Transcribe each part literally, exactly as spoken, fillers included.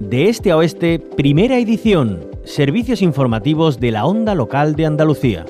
De este a oeste, primera edición. Servicios informativos de la Onda Local de Andalucía.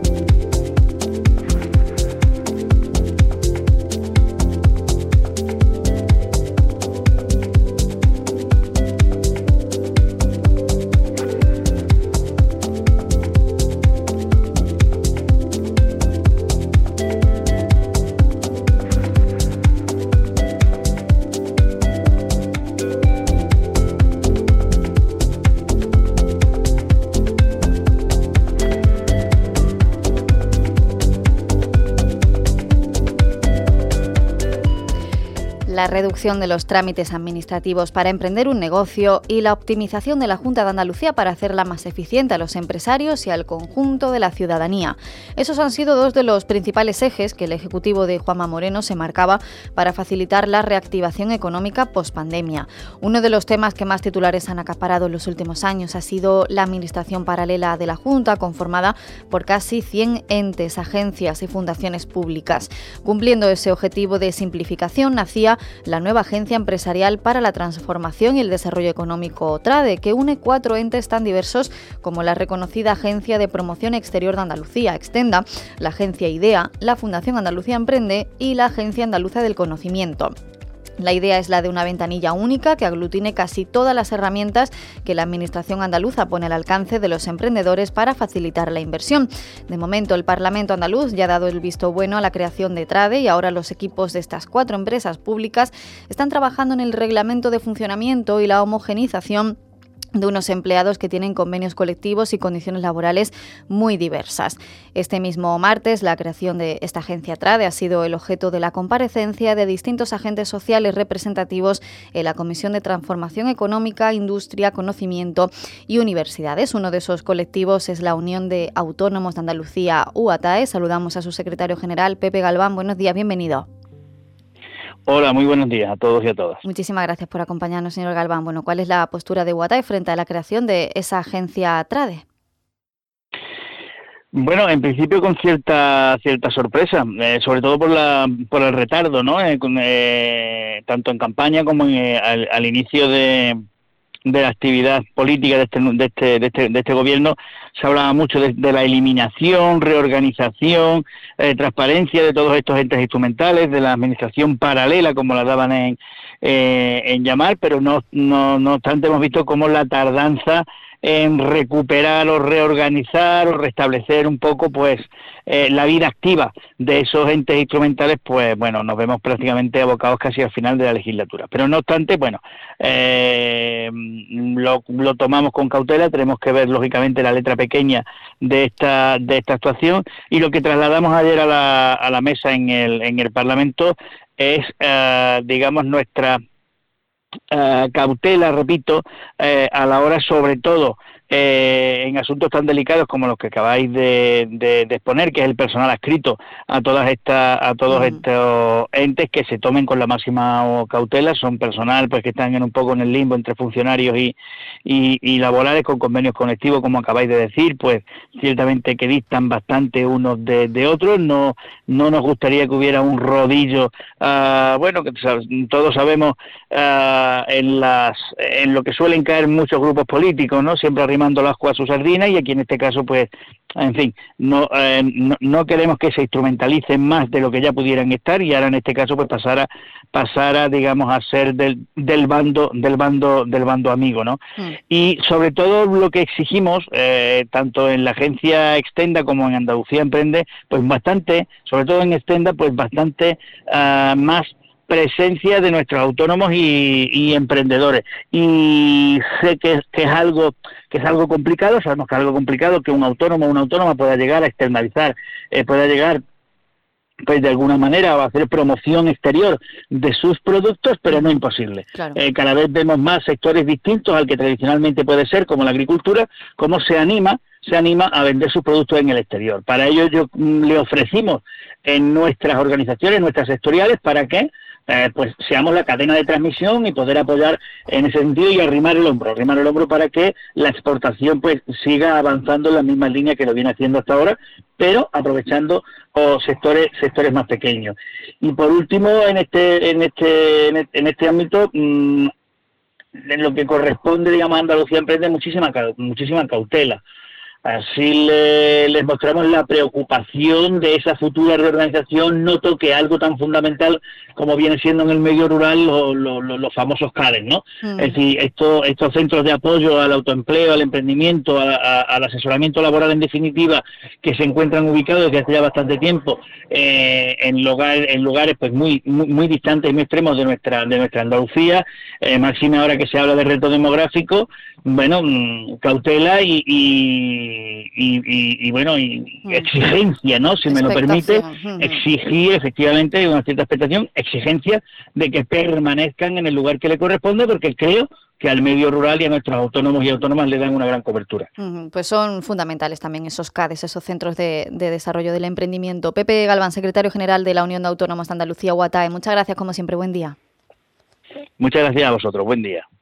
La reducción de los trámites administrativos para emprender un negocio y la optimización de la Junta de Andalucía para hacerla más eficiente a los empresarios y al conjunto de la ciudadanía. Esos han sido dos de los principales ejes que el Ejecutivo de Juanma Moreno se marcaba para facilitar la reactivación económica pospandemia. Uno de los temas que más titulares han acaparado en los últimos años ha sido la administración paralela de la Junta, conformada por casi cien entes, agencias y fundaciones públicas. Cumpliendo ese objetivo de simplificación, nacía la nueva Agencia Empresarial para la Transformación y el Desarrollo Económico TRADE, que une cuatro entes tan diversos como la reconocida Agencia de Promoción Exterior de Andalucía, Extenda, la Agencia IDEA, la Fundación Andalucía Emprende y la Agencia Andaluza del Conocimiento. La idea es la de una ventanilla única que aglutine casi todas las herramientas que la Administración andaluza pone al alcance de los emprendedores para facilitar la inversión. De momento, el Parlamento andaluz ya ha dado el visto bueno a la creación de TRADE y ahora los equipos de estas cuatro empresas públicas están trabajando en el reglamento de funcionamiento y la homogenización de unos empleados que tienen convenios colectivos y condiciones laborales muy diversas. Este mismo martes, la creación de esta agencia TRADE ha sido el objeto de la comparecencia de distintos agentes sociales representativos en la Comisión de Transformación Económica, Industria, Conocimiento y Universidades. Uno de esos colectivos es la Unión de Autónomos de Andalucía, U A T A E. Saludamos a su secretario general, Pepe Galván. Buenos días, bienvenido. Hola, muy buenos días a todos y a todas. Muchísimas gracias por acompañarnos, señor Galván. Bueno, ¿cuál es la postura de U A T A E frente a la creación de esa agencia TRADE? Bueno, en principio con cierta cierta sorpresa, eh, sobre todo por la por el retardo, ¿no? Eh, con, eh, tanto en campaña como en, eh, al, al inicio de, de la actividad política de este de este de este, de este gobierno se hablaba mucho de, de la eliminación, reorganización, eh, transparencia de todos estos entes instrumentales, de la administración paralela, como la daban en, eh, en llamar, pero no, no, no obstante hemos visto cómo la tardanza en recuperar o reorganizar o restablecer un poco pues eh, la vida activa de esos entes instrumentales, pues bueno, nos vemos prácticamente abocados casi al final de la legislatura. Pero no obstante, bueno, eh, lo, lo tomamos con cautela, tenemos que ver lógicamente la letra pequeña de esta de esta actuación, y lo que trasladamos ayer a la, a la mesa en el, en el Parlamento es, eh, digamos, nuestra Uh, cautela, repito, eh, a la hora, sobre todo, eh, en asuntos tan delicados como los que acabáis de, de, de exponer, que es el personal adscrito a todas estas, a todos uh-huh. estos entes, que se tomen con la máxima cautela. Son personal pues que están en un poco en el limbo entre funcionarios y, y, y laborales, con convenios colectivos, como acabáis de decir, pues ciertamente que distan bastante unos de, de otros. No, no nos gustaría que hubiera un rodillo, uh, bueno, que todos sabemos uh, en las en lo que suelen caer muchos grupos políticos, ¿no? Siempre arrimando las ascuas a su sardina, y aquí en este caso, pues, en fin, no, eh, no no queremos que se instrumentalicen más de lo que ya pudieran estar, y ahora en este caso pues pasara pasara digamos a ser del del bando del bando del bando amigo, ¿no? Mm. Y sobre todo lo que exigimos, eh, tanto en la agencia Extenda como en Andalucía Emprende, pues bastante, sobre todo en Extenda, pues bastante uh, más presencia de nuestros autónomos y, y emprendedores. Y sé que, que es algo que es algo complicado, sabemos que es algo complicado que un autónomo o una autónoma pueda llegar a externalizar, eh, pueda llegar pues de alguna manera a hacer promoción exterior de sus productos, pero no imposible. Claro. Eh, cada vez vemos más sectores distintos al que tradicionalmente puede ser, como la agricultura, cómo se anima se anima a vender sus productos en el exterior. Para ello yo mm, le ofrecimos en nuestras organizaciones, nuestras sectoriales, para que eh, pues seamos la cadena de transmisión y poder apoyar en ese sentido y arrimar el hombro, arrimar el hombro para que la exportación pues siga avanzando en la misma línea que lo viene haciendo hasta ahora, pero aprovechando oh, sectores sectores más pequeños. Y por último, en este en este en este ámbito, mmm, en lo que corresponde, digamos, a Andalucía Emprende, muchísima, muchísima cautela. Así le, les mostramos la preocupación de esa futura reorganización no toque algo tan fundamental como viene siendo en el medio rural lo, lo, lo, los famosos C A D E, ¿no? Mm. Es decir, esto, estos centros de apoyo al autoempleo, al emprendimiento, a, a, al asesoramiento laboral en definitiva, que se encuentran ubicados desde hace ya bastante tiempo eh, en, lugar, en lugares pues muy, muy muy distantes y muy extremos de nuestra de nuestra Andalucía, eh, máxime ahora que se habla de reto demográfico, bueno, cautela y, y, y, y, y bueno, y exigencia, ¿no? Si me lo permite, exigir efectivamente una cierta expectación, exigencia de que permanezcan en el lugar que le corresponde, porque creo que al medio rural y a nuestros autónomos y autónomas le dan una gran cobertura. Pues son fundamentales también esos C A D E s, esos centros de, de desarrollo del emprendimiento. Pepe Galván, secretario general de la Unión de Autónomos de Andalucía, UATAE, muchas gracias como siempre, buen día. Muchas gracias a vosotros, buen día.